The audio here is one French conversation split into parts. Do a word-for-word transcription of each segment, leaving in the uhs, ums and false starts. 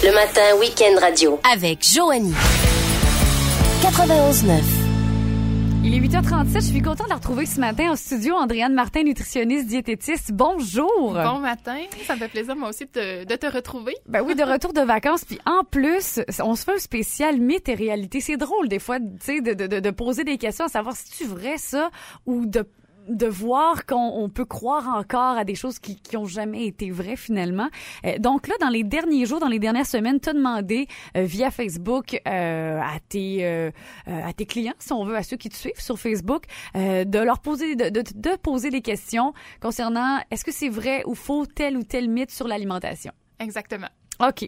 Le matin, Week-end Radio. Avec Joanie. quatre-vingt-onze neuf. Il est huit heures trente-sept. Je suis contente de la retrouver ce matin en studio. Andréane Martin, nutritionniste, diététiste. Bonjour. Bon matin. Ça me fait plaisir, moi aussi, de te, de te retrouver. Ben oui, de retour de vacances. Puis en plus, on se fait un spécial mythe et réalité. C'est drôle, des fois, tu sais, de, de, de poser des questions à savoir si c'est vrai, ça, ou de de voir qu'on on peut croire encore à des choses qui qui ont jamais été vraies finalement. Euh, donc là, dans les derniers jours, dans les dernières semaines, t'as demandé euh, via Facebook euh, à tes euh, à tes clients, si on veut, à ceux qui te suivent sur Facebook, euh, de leur poser de, de de poser des questions concernant est-ce que c'est vrai ou faux tel ou tel mythe sur l'alimentation. Exactement. OK.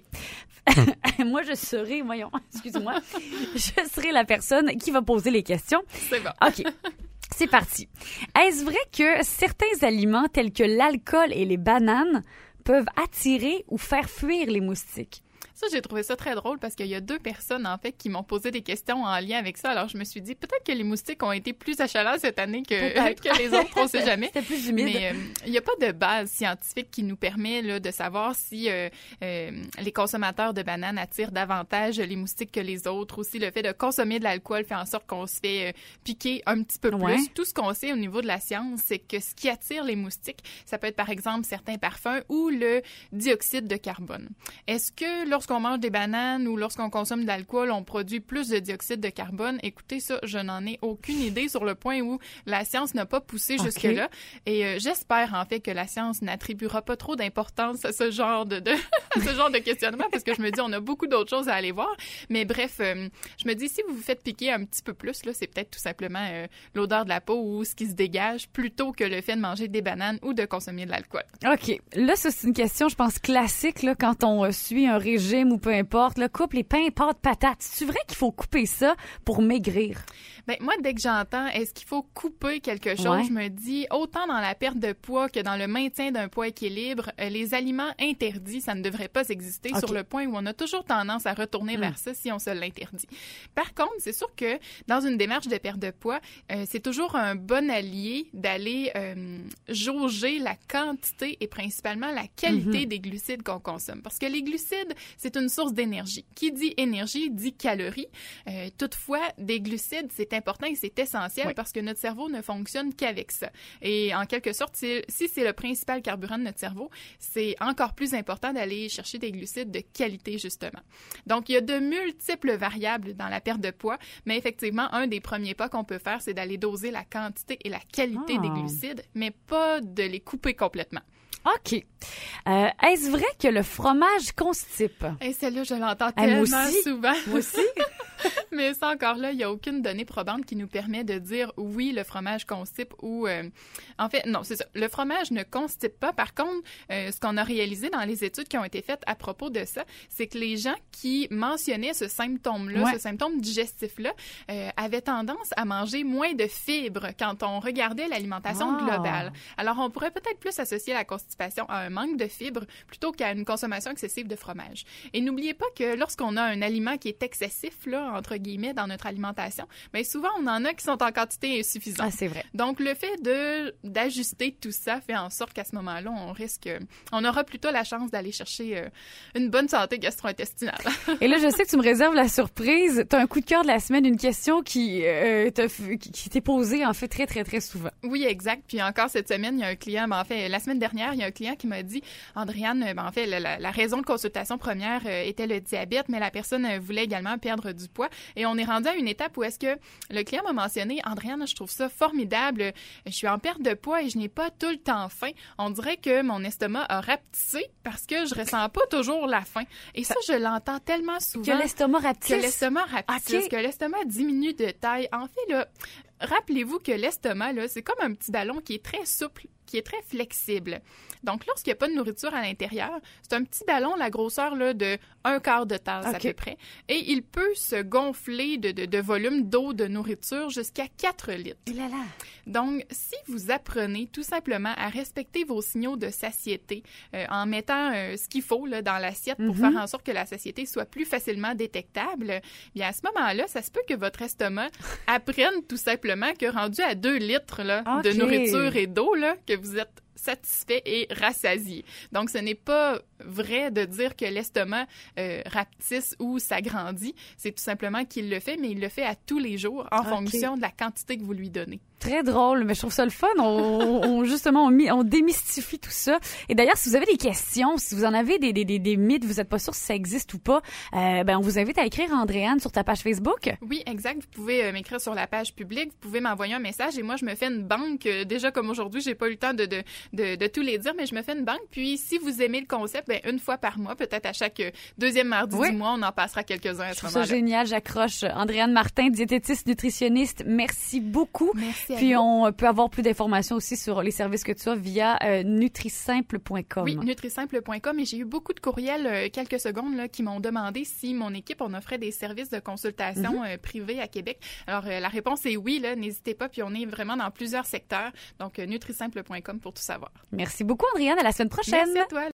Moi, je serai, voyons, excuse-moi, je serai la personne qui va poser les questions. C'est bon. OK. C'est parti. Est-ce vrai que certains aliments tels que l'alcool et les bananes peuvent attirer ou faire fuir les moustiques? Ça, j'ai trouvé ça très drôle parce qu'il y a deux personnes, en fait, qui m'ont posé des questions en lien avec ça. Alors, je me suis dit, peut-être que les moustiques ont été plus achalants cette année que, que les autres, on ne sait jamais. C'était plus humide. Mais il euh, n'y a pas de base scientifique qui nous permet là, de savoir si euh, euh, les consommateurs de bananes attirent davantage les moustiques que les autres. Aussi, le fait de consommer de l'alcool fait en sorte qu'on se fait euh, piquer un petit peu plus. Ouais. Tout ce qu'on sait au niveau de la science, c'est que ce qui attire les moustiques, ça peut être, par exemple, certains parfums ou le dioxyde de carbone. Est-ce que lorsqu'on mange des bananes ou lorsqu'on consomme de l'alcool, on produit plus de dioxyde de carbone? Écoutez, ça, je n'en ai aucune idée sur le point où la science n'a pas poussé okay. jusque-là. Et euh, j'espère, en fait, que la science n'attribuera pas trop d'importance à ce genre de, de ce genre de questionnement parce que je me dis, on a beaucoup d'autres choses à aller voir. Mais bref, euh, je me dis, si vous vous faites piquer un petit peu plus, là, c'est peut-être tout simplement euh, l'odeur de la peau ou ce qui se dégage plutôt que le fait de manger des bananes ou de consommer de l'alcool. OK. Là, ça, c'est une question, je pense, classique, là, quand on euh, suit un régime ou peu importe, là, coupe les pains, pâtes, patates. C'est vrai qu'il faut couper ça pour maigrir? Ben moi, dès que j'entends est-ce qu'il faut couper quelque chose, ouais. je me dis, autant dans la perte de poids que dans le maintien d'un poids équilibre, euh, les aliments interdits, ça ne devrait pas exister okay. sur le point où on a toujours tendance à retourner mm. vers ça si on se l'interdit. Par contre, c'est sûr que dans une démarche de perte de poids, euh, c'est toujours un bon allié d'aller euh, jauger la quantité et principalement la qualité mm-hmm. des glucides qu'on consomme. Parce que les glucides, c'est une source d'énergie. Qui dit énergie, dit calories. Euh, toutefois, des glucides, c'est important et c'est essentiel oui. parce que notre cerveau ne fonctionne qu'avec ça. Et en quelque sorte, si, si c'est le principal carburant de notre cerveau, c'est encore plus important d'aller chercher des glucides de qualité, justement. Donc, il y a de multiples variables dans la perte de poids, mais effectivement, un des premiers pas qu'on peut faire, c'est d'aller doser la quantité et la qualité oh. des glucides, mais pas de les couper complètement. OK. Euh, est-ce vrai que le fromage constipe? Et celle-là, je l'entends tellement moi aussi. souvent. Moi aussi. Mais ça, encore là, il n'y a aucune donnée probante qui nous permet de dire oui, le fromage constipe ou... Euh, en fait, non, c'est ça. Le fromage ne constipe pas. Par contre, euh, ce qu'on a réalisé dans les études qui ont été faites à propos de ça, c'est que les gens qui mentionnaient ce symptôme-là, ouais. ce symptôme digestif-là, euh, avaient tendance à manger moins de fibres quand on regardait l'alimentation oh. globale. Alors, on pourrait peut-être plus associer la constipation à un manque de fibres plutôt qu'à une consommation excessive de fromage. Et n'oubliez pas que lorsqu'on a un aliment qui est excessif, là, entre guillemets, dans notre alimentation, bien souvent, on en a qui sont en quantité insuffisante. Ah, c'est vrai. Donc, le fait de, d'ajuster tout ça fait en sorte qu'à ce moment-là, on risque, on aura plutôt la chance d'aller chercher euh, une bonne santé gastro-intestinale. Et là, je sais que tu me réserves la surprise. Tu as un coup de cœur de la semaine, une question qui, euh, t'a, qui t'est posée, en fait, très, très, très souvent. Oui, exact. Puis encore cette semaine, il y a un client, ben, en fait, la semaine dernière, il y a un client qui m'a dit, Andréane, ben, en fait, la, la, la raison de consultation première euh, était le diabète, mais la personne euh, voulait également perdre du poids. Et on est rendu à une étape où est-ce que le client m'a mentionné, Andréane, je trouve ça formidable. Je suis en perte de poids et je n'ai pas tout le temps faim. On dirait que mon estomac a rapetissé parce que je ressens pas toujours la faim. Et ça, je l'entends tellement souvent. Que l'estomac rapetisse. Que l'estomac rapetisse, okay. que l'estomac diminue de taille. En fait, là, rappelez-vous que l'estomac, là, c'est comme un petit ballon qui est très souple, qui est très flexible. Donc, lorsqu'il n'y a pas de nourriture à l'intérieur, c'est un petit ballon, la grosseur là, de un quart de tasse okay. à peu près. Et il peut se gonfler de, de, de volume d'eau de nourriture jusqu'à quatre litres. Et là là. Donc, si vous apprenez tout simplement à respecter vos signaux de satiété euh, en mettant euh, ce qu'il faut là, dans l'assiette pour mm-hmm. faire en sorte que la satiété soit plus facilement détectable, bien à ce moment-là, ça se peut que votre estomac apprenne tout simplement que rendu à deux litres là, okay. de nourriture et d'eau, là, que vous êtes satisfait et rassasié. Donc, ce n'est pas vrai de dire que l'estomac euh, rapetisse ou s'agrandit. C'est tout simplement qu'il le fait, mais il le fait à tous les jours en okay. fonction de la quantité que vous lui donnez. Très drôle, mais je trouve ça le fun. On, on justement, on, on démystifie tout ça. Et d'ailleurs, si vous avez des questions, si vous en avez des, des, des, des mythes, vous n'êtes pas sûr si ça existe ou pas, euh, ben on vous invite à écrire, Andréane, sur ta page Facebook. Oui, exact. Vous pouvez euh, m'écrire sur la page publique. Vous pouvez m'envoyer un message et moi, je me fais une banque. Euh, déjà, comme aujourd'hui, j'ai pas eu le temps de, de, de, de tous les dire, mais je me fais une banque. Puis, si vous aimez le concept, ben une fois par mois, peut-être à chaque deuxième mardi oui. du mois, on en passera quelques-uns à je ce moment-là. C'est génial, j'accroche. Andréane Martin, diététiste, nutritionniste, merci beaucoup. Merci à Puis, vous. on peut avoir plus d'informations aussi sur les services que tu as via euh, nutrisimple point com. Oui, nutrisimple point com. Et j'ai eu beaucoup de courriels, euh, quelques secondes, là, qui m'ont demandé si mon équipe, on offrait des services de consultation mm-hmm. euh, privés à Québec. Alors, euh, la réponse est oui, là, n'hésitez pas. Puis, on est vraiment dans plusieurs secteurs. Donc, euh, nutrisimple point com pour tout savoir. Merci beaucoup, Andréane. À la semaine prochaine. Merci à toi.